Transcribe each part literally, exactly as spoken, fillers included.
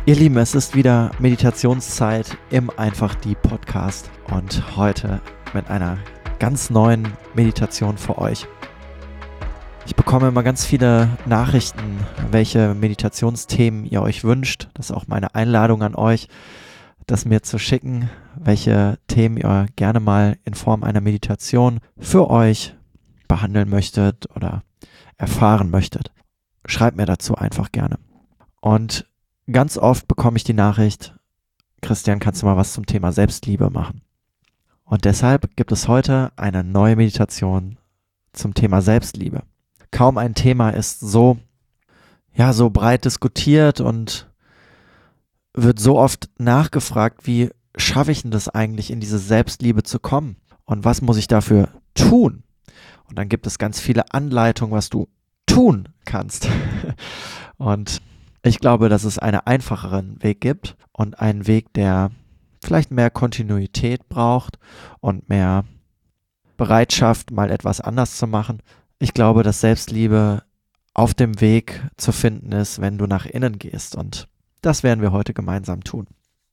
Ihr Lieben, es ist wieder Meditationszeit im Einfach die Podcast und heute mit einer ganz neuen Meditation für euch. Ich bekomme immer ganz viele Nachrichten, welche Meditationsthemen ihr euch wünscht. Das ist auch meine Einladung an euch, das mir zu schicken, welche Themen ihr gerne mal in Form einer Meditation für euch behandeln möchtet oder erfahren möchtet. Schreibt mir dazu einfach gerne. Und ganz oft bekomme ich die Nachricht, Christian, kannst du mal was zum Thema Selbstliebe machen? Und deshalb gibt es heute eine neue Meditation zum Thema Selbstliebe. Kaum ein Thema ist so, ja, so breit diskutiert und wird so oft nachgefragt, wie schaffe ich denn das eigentlich, in diese Selbstliebe zu kommen? Und was muss ich dafür tun? Und dann gibt es ganz viele Anleitungen, was du tun kannst. Und ich glaube, dass es einen einfacheren Weg gibt und einen Weg, der vielleicht mehr Kontinuität braucht und mehr Bereitschaft, mal etwas anders zu machen. Ich glaube, dass Selbstliebe auf dem Weg zu finden ist, wenn du nach innen gehst, und das werden wir heute gemeinsam tun.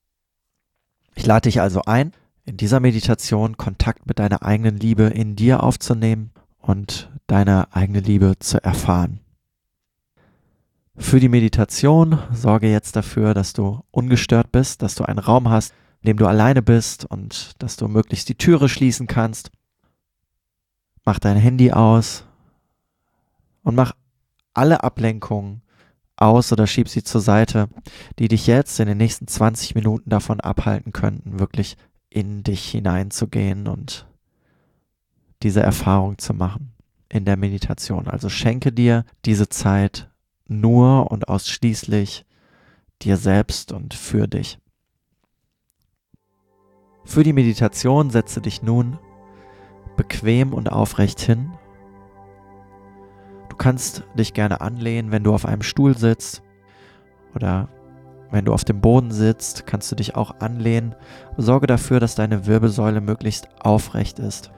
Ich lade dich also ein, in dieser Meditation Kontakt mit deiner eigenen Liebe in dir aufzunehmen und deine eigene Liebe zu erfahren. Für die Meditation sorge jetzt dafür, dass du ungestört bist, dass du einen Raum hast, in dem du alleine bist und dass du möglichst die Türe schließen kannst. Mach dein Handy aus und mach alle Ablenkungen aus oder schieb sie zur Seite, die dich jetzt in den nächsten zwanzig Minuten davon abhalten könnten, wirklich in dich hineinzugehen und diese Erfahrung zu machen in der Meditation. Also schenke dir diese Zeit nur und ausschließlich dir selbst und für dich. Für die Meditation setze dich nun bequem und aufrecht hin. Du kannst dich gerne anlehnen, wenn du auf einem Stuhl sitzt, oder wenn du auf dem Boden sitzt, kannst du dich auch anlehnen. Sorge dafür, dass deine Wirbelsäule möglichst aufrecht ist.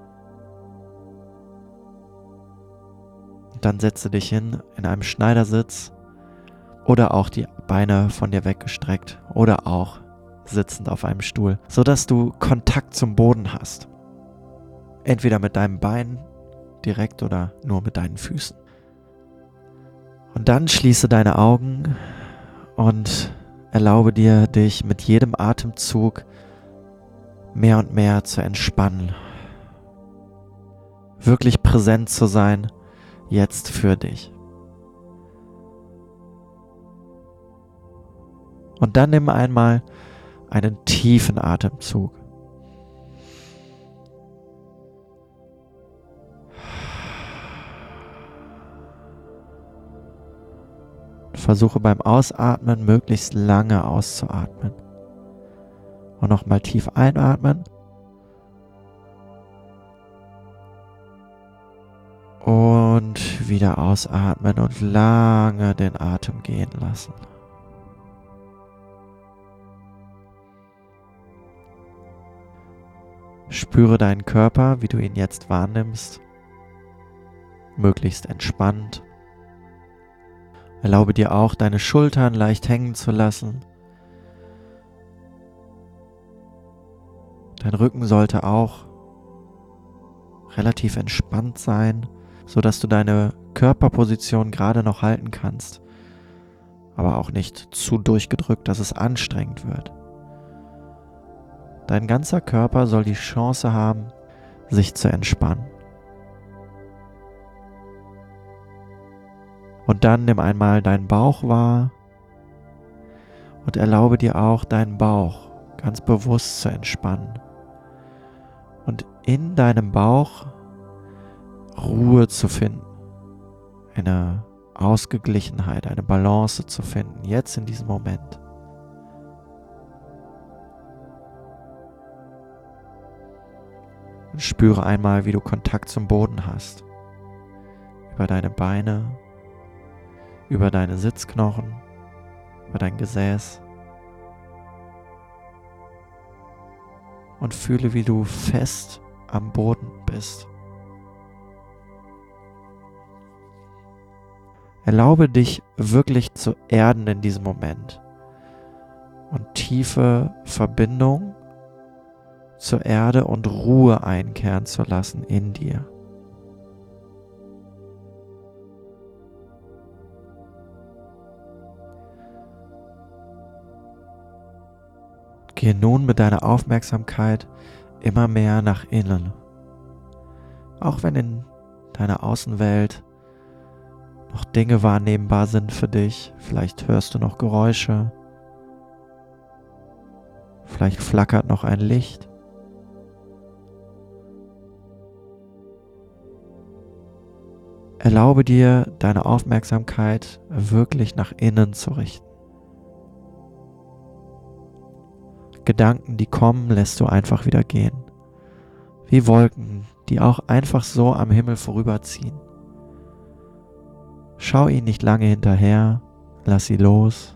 Dann setze dich hin in einem Schneidersitz oder auch die Beine von dir weggestreckt oder auch sitzend auf einem Stuhl, sodass du Kontakt zum Boden hast. Entweder mit deinem Bein direkt oder nur mit deinen Füßen. Und dann schließe deine Augen und erlaube dir, dich mit jedem Atemzug mehr und mehr zu entspannen. Wirklich präsent zu sein, jetzt für dich. Und dann nimm einmal einen tiefen Atemzug. Versuche beim Ausatmen möglichst lange auszuatmen. Und nochmal tief einatmen. Und wieder ausatmen und lange den Atem gehen lassen. Spüre deinen Körper, wie du ihn jetzt wahrnimmst, möglichst entspannt. Erlaube dir auch, deine Schultern leicht hängen zu lassen. Dein Rücken sollte auch relativ entspannt sein, sodass du deine Körperposition gerade noch halten kannst, aber auch nicht zu durchgedrückt, dass es anstrengend wird. Dein ganzer Körper soll die Chance haben, sich zu entspannen. Und dann nimm einmal deinen Bauch wahr und erlaube dir auch, deinen Bauch ganz bewusst zu entspannen. Und in deinem Bauch Ruhe zu finden, eine Ausgeglichenheit, eine Balance zu finden, jetzt in diesem Moment. Und spüre einmal, wie du Kontakt zum Boden hast, über deine Beine, über deine Sitzknochen, über dein Gesäß. Und fühle, wie du fest am Boden bist. Erlaube dich wirklich zu erden in diesem Moment. und tiefe Verbindung zur Erde und Ruhe einkehren zu lassen in dir. Gehe nun mit deiner Aufmerksamkeit immer mehr nach innen. Auch wenn in deiner Außenwelt noch Dinge wahrnehmbar sind für dich, vielleicht hörst du noch Geräusche, vielleicht flackert noch ein Licht. Erlaube dir, deine Aufmerksamkeit wirklich nach innen zu richten. Gedanken, die kommen, lässt du einfach wieder gehen. Wie Wolken, die auch einfach so am Himmel vorüberziehen. Schau ihnen nicht lange hinterher, lass sie los.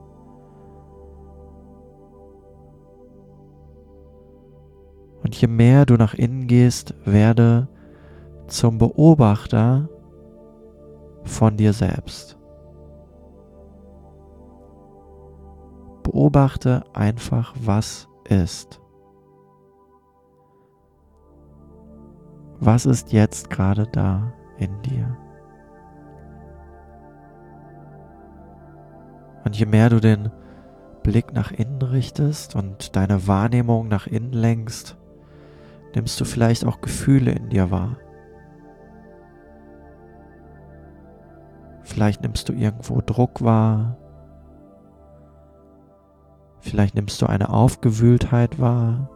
Und je mehr du nach innen gehst, werde zum Beobachter von dir selbst. Beobachte einfach, was ist. Was ist jetzt gerade da in dir? Und je mehr du den Blick nach innen richtest und deine Wahrnehmung nach innen lenkst, nimmst du vielleicht auch Gefühle in dir wahr. Vielleicht nimmst du irgendwo Druck wahr. Vielleicht nimmst du eine Aufgewühltheit wahr.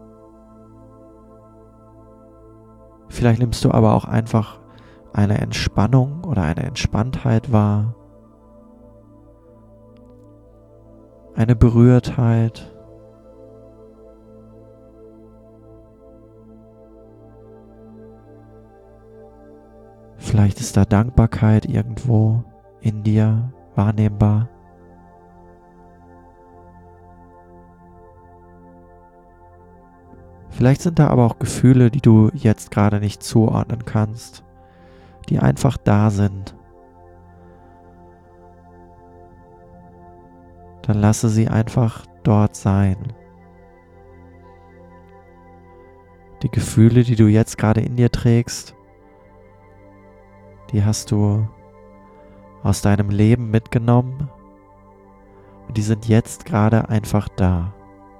Vielleicht nimmst du aber auch einfach eine Entspannung oder eine Entspanntheit wahr. Eine Berührtheit. Vielleicht ist da Dankbarkeit irgendwo in dir wahrnehmbar. Vielleicht sind da aber auch Gefühle, die du jetzt gerade nicht zuordnen kannst, die einfach da sind. Dann lasse sie einfach dort sein. Die Gefühle, die du jetzt gerade in dir trägst, die hast du aus deinem Leben mitgenommen und die sind jetzt gerade einfach da.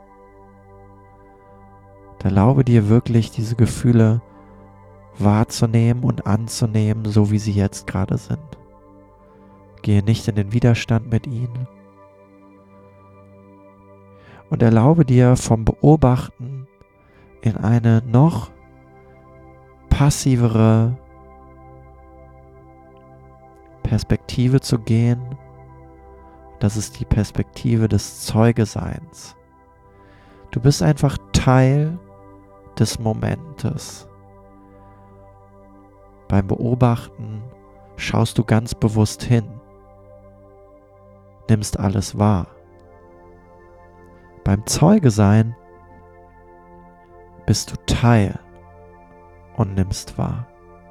Erlaube dir wirklich, diese Gefühle wahrzunehmen und anzunehmen, so wie sie jetzt gerade sind. Gehe nicht in den Widerstand mit ihnen. Und erlaube dir vom Beobachten in eine noch passivere Perspektive zu gehen. Das ist die Perspektive des Zeugeseins. Du bist einfach Teil des Momentes. Beim Beobachten schaust du ganz bewusst hin, nimmst alles wahr. Beim Zeugesein bist du Teil und nimmst wahr.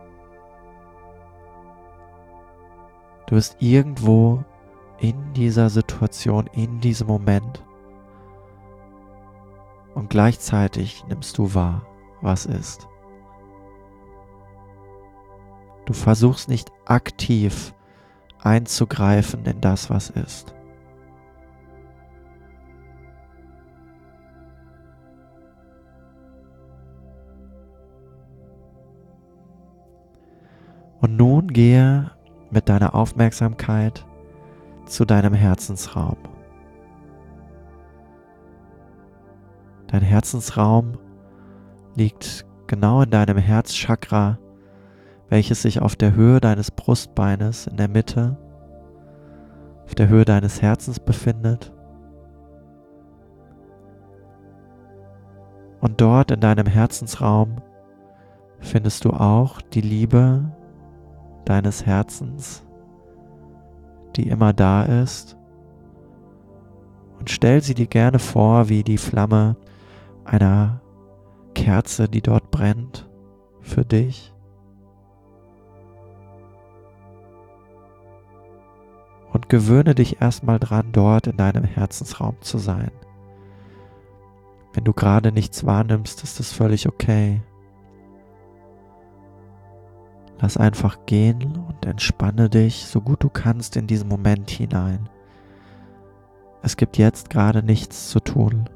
Du bist irgendwo in dieser Situation, in diesem Moment und gleichzeitig nimmst du wahr, was ist. Du versuchst nicht aktiv einzugreifen in das, was ist. Und nun gehe mit deiner Aufmerksamkeit zu deinem Herzensraum. Dein Herzensraum liegt genau in deinem Herzchakra, welches sich auf der Höhe deines Brustbeines in der Mitte, auf der Höhe deines Herzens befindet. Und dort in deinem Herzensraum findest du auch die Liebe deines Herzens, die immer da ist. Und stell sie dir gerne vor wie die Flamme einer Kerze, die dort brennt für dich. Und gewöhne dich erstmal dran, dort in deinem Herzensraum zu sein. Wenn du gerade nichts wahrnimmst, ist das völlig okay. Lass einfach gehen und entspanne dich, so gut du kannst, in diesen Moment hinein. Es gibt jetzt gerade nichts zu tun.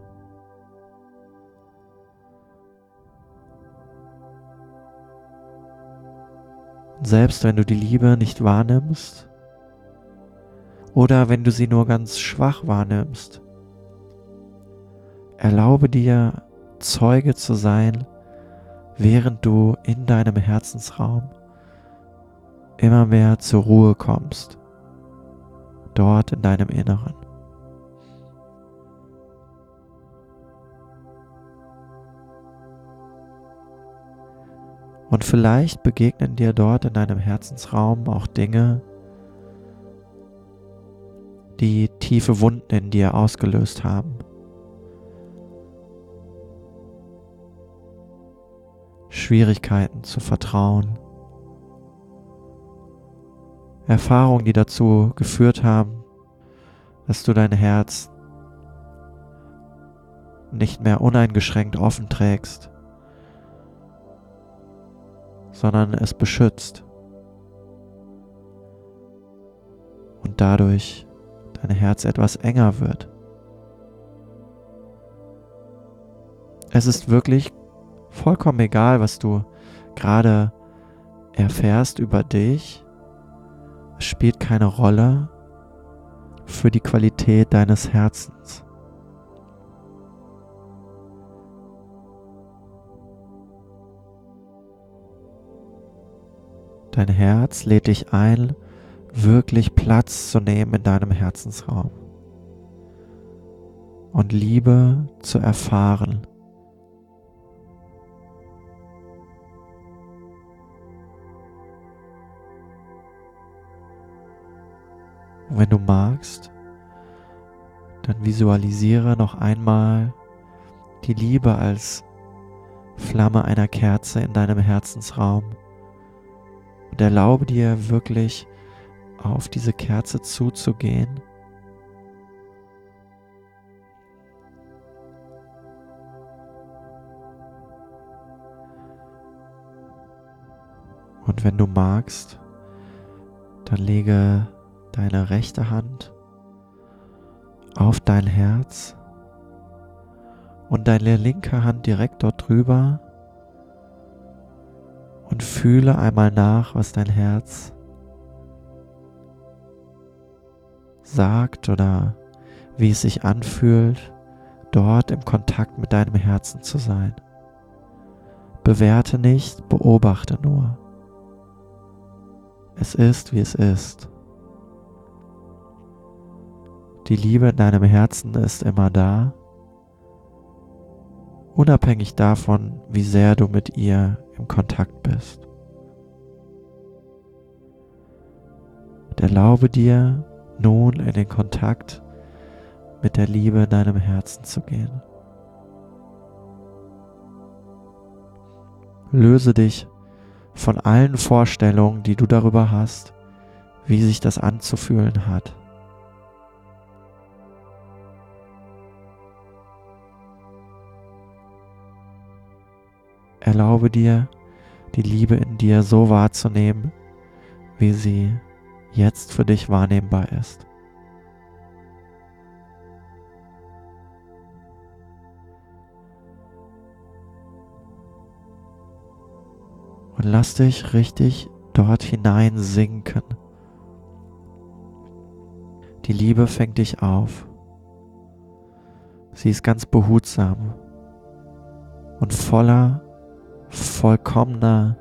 Und selbst wenn du die Liebe nicht wahrnimmst oder wenn du sie nur ganz schwach wahrnimmst, erlaube dir, Zeuge zu sein, während du in deinem Herzensraum immer mehr zur Ruhe kommst, dort in deinem Inneren. Und vielleicht begegnen dir dort in deinem Herzensraum auch Dinge, die tiefe Wunden in dir ausgelöst haben. Schwierigkeiten zu vertrauen. Erfahrungen, die dazu geführt haben, dass du dein Herz nicht mehr uneingeschränkt offen trägst, sondern es beschützt und dadurch dein Herz etwas enger wird. Es ist wirklich vollkommen egal, was du gerade erfährst über dich. Es spielt keine Rolle für die Qualität deines Herzens. Dein Herz lädt dich ein, wirklich Platz zu nehmen in deinem Herzensraum und Liebe zu erfahren. Und wenn du magst, dann visualisiere noch einmal die Liebe als Flamme einer Kerze in deinem Herzensraum und erlaube dir wirklich auf diese Kerze zuzugehen und wenn du magst, dann lege deine rechte Hand auf dein Herz und deine linke Hand direkt dort drüber und fühle einmal nach, was dein Herz sagt oder wie es sich anfühlt, dort im Kontakt mit deinem Herzen zu sein. Bewerte nicht, beobachte nur. Es ist, wie es ist. Die Liebe in deinem Herzen ist immer da, unabhängig davon, wie sehr du mit ihr im Kontakt bist. Und erlaube dir, nun in den Kontakt mit der Liebe in deinem Herzen zu gehen. Löse dich von allen Vorstellungen, die du darüber hast, wie sich das anzufühlen hat. Erlaube dir, die Liebe in dir so wahrzunehmen, wie sie jetzt für dich wahrnehmbar ist. Und lass dich richtig dort hinein sinken. Die Liebe fängt dich auf. Sie ist ganz behutsam und voller vollkommener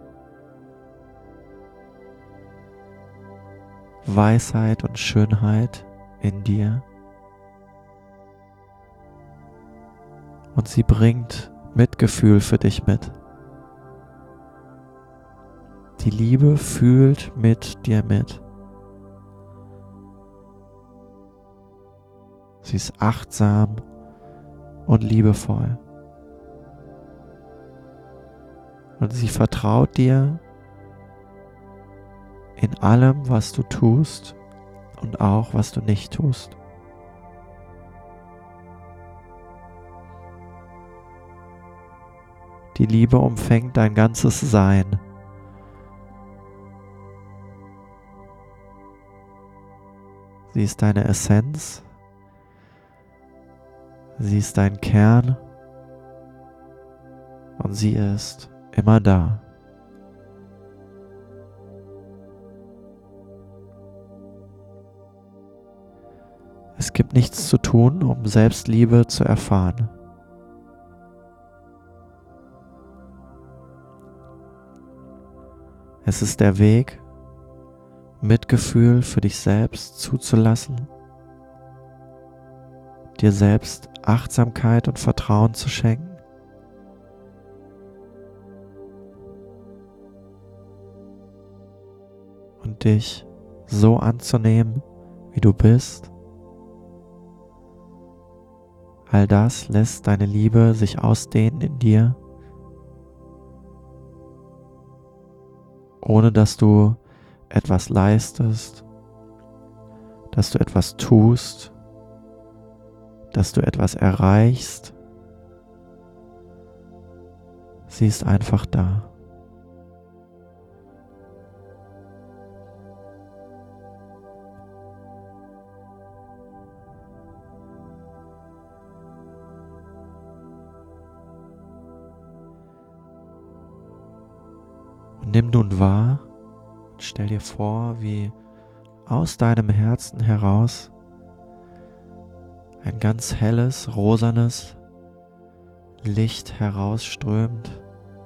Weisheit und Schönheit in dir. Und sie bringt Mitgefühl für dich mit. Die Liebe fühlt mit dir mit. Sie ist achtsam und liebevoll. Und sie vertraut dir in allem, was du tust, und auch was du nicht tust. Die Liebe umfängt dein ganzes Sein. Sie ist deine Essenz. Sie ist dein Kern. Und sie ist immer da. Es gibt nichts zu tun, um Selbstliebe zu erfahren. Es ist der Weg, Mitgefühl für dich selbst zuzulassen, dir selbst Achtsamkeit und Vertrauen zu schenken, und dich so anzunehmen, wie du bist. All das lässt deine Liebe sich ausdehnen in dir, ohne dass du etwas leistest, dass du etwas tust, dass du etwas erreichst. Sie ist einfach da. Und nimm nun wahr und stell dir vor, wie aus deinem Herzen heraus ein ganz helles, rosanes Licht herausströmt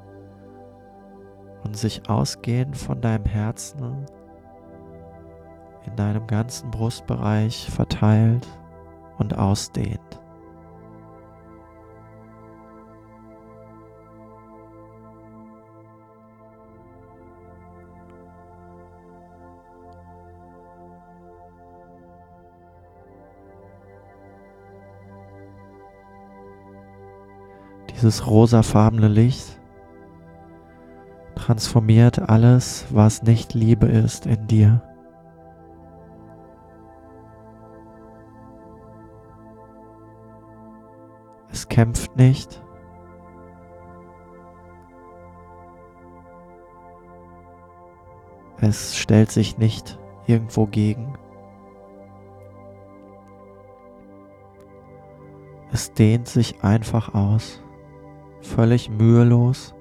und sich ausgehend von deinem Herzen in deinem ganzen Brustbereich verteilt und ausdehnt. Dieses rosafarbene Licht transformiert alles, was nicht Liebe ist, in dir. Es kämpft nicht. Es stellt sich nicht irgendwo gegen. Es dehnt sich einfach aus. Völlig mühelos.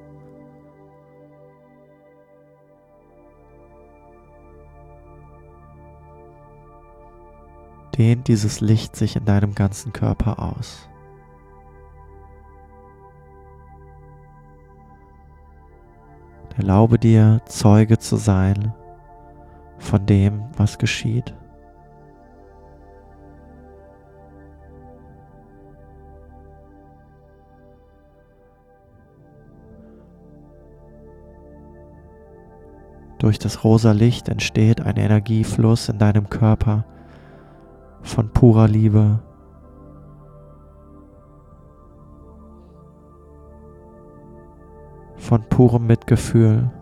Dehnt dieses Licht sich in deinem ganzen Körper aus. Erlaube dir, Zeuge zu sein von dem, was geschieht. Durch das rosa Licht entsteht ein Energiefluss in deinem Körper von purer Liebe. Von purem Mitgefühl.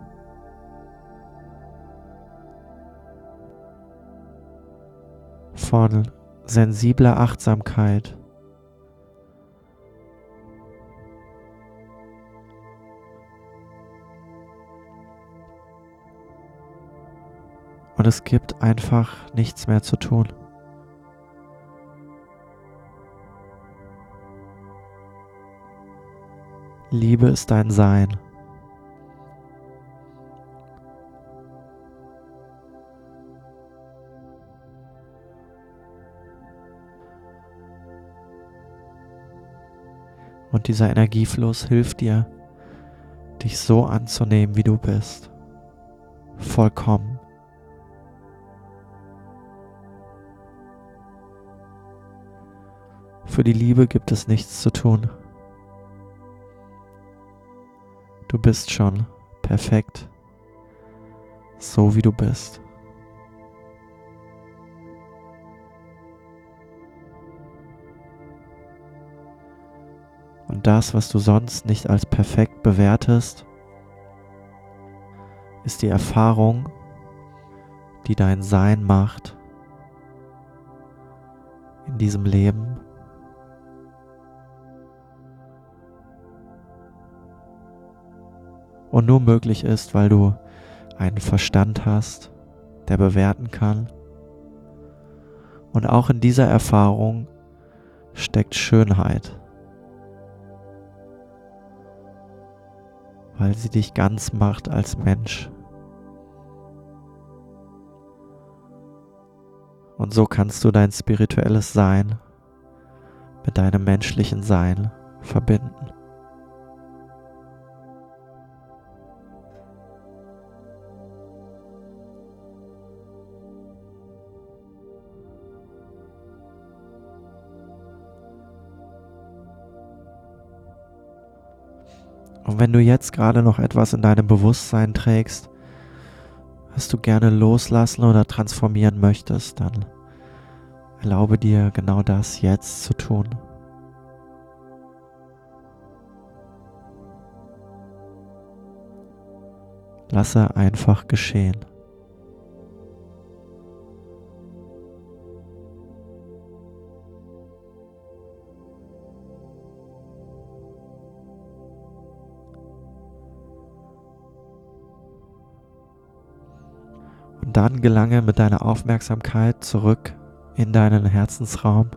Von sensibler Achtsamkeit. Und es gibt einfach nichts mehr zu tun. Liebe ist dein Sein. Und dieser Energiefluss hilft dir, dich so anzunehmen, wie du bist. Vollkommen. Für die Liebe gibt es nichts zu tun. Du bist schon perfekt, so wie du bist. Und das, was du sonst nicht als perfekt bewertest, ist die Erfahrung, die dein Sein macht, diesem Leben. Und nur möglich ist, weil du einen Verstand hast, der bewerten kann. Und auch in dieser Erfahrung steckt Schönheit, weil sie dich ganz macht als Mensch. Und so kannst du dein spirituelles Sein mit deinem menschlichen Sein verbinden. Und wenn du jetzt gerade noch etwas in deinem Bewusstsein trägst, was du gerne loslassen oder transformieren möchtest, dann erlaube dir genau das jetzt zu tun. Lasse einfach geschehen. Und dann gelange mit deiner Aufmerksamkeit zurück in deinen Herzensraum.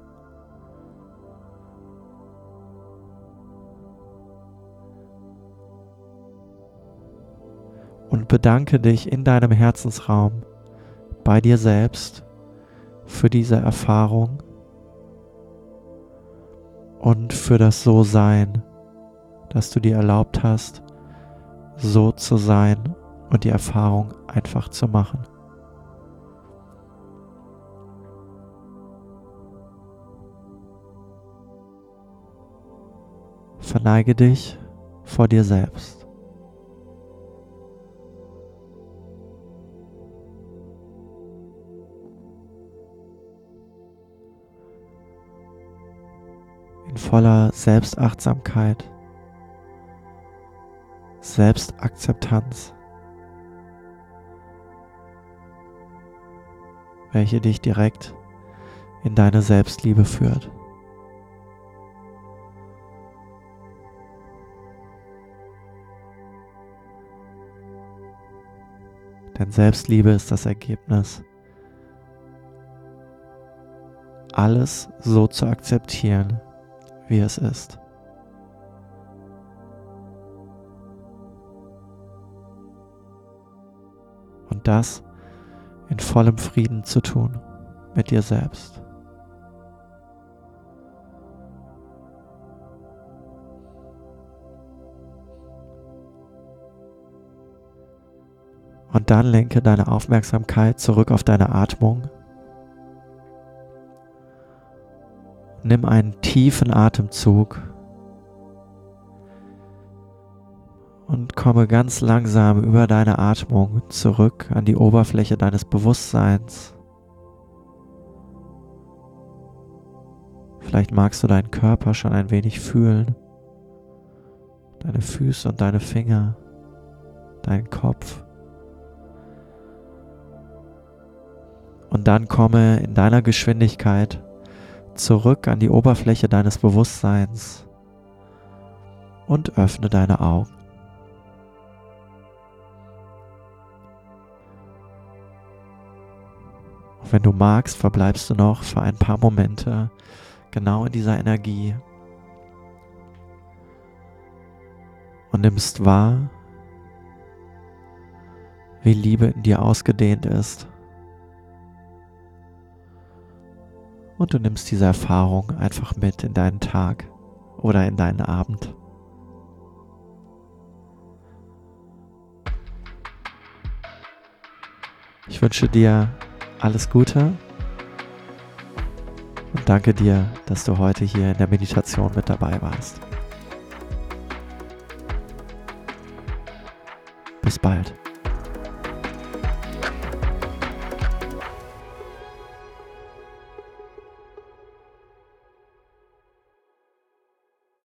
Und bedanke dich in deinem Herzensraum bei dir selbst für diese Erfahrung und für das So-Sein, dass du dir erlaubt hast, so zu sein und die Erfahrung einfach zu machen. Verneige dich vor dir selbst. In voller Selbstachtsamkeit, Selbstakzeptanz, welche dich direkt in deine Selbstliebe führt. Denn Selbstliebe ist das Ergebnis, alles so zu akzeptieren, wie es ist. Und das in vollem Frieden zu tun mit dir selbst. Und dann lenke deine Aufmerksamkeit zurück auf deine Atmung. Nimm einen tiefen Atemzug und komme ganz langsam über deine Atmung zurück an die Oberfläche deines Bewusstseins. Vielleicht magst du deinen Körper schon ein wenig fühlen, deine Füße und deine Finger, deinen Kopf. Und dann komme in deiner Geschwindigkeit zurück an die Oberfläche deines Bewusstseins und öffne deine Augen. Und wenn du magst, verbleibst du noch für ein paar Momente genau in dieser Energie und nimmst wahr, wie Liebe in dir ausgedehnt ist. Und du nimmst diese Erfahrung einfach mit in deinen Tag oder in deinen Abend. Ich wünsche dir alles Gute und danke dir, dass du heute hier in der Meditation mit dabei warst. Bis bald.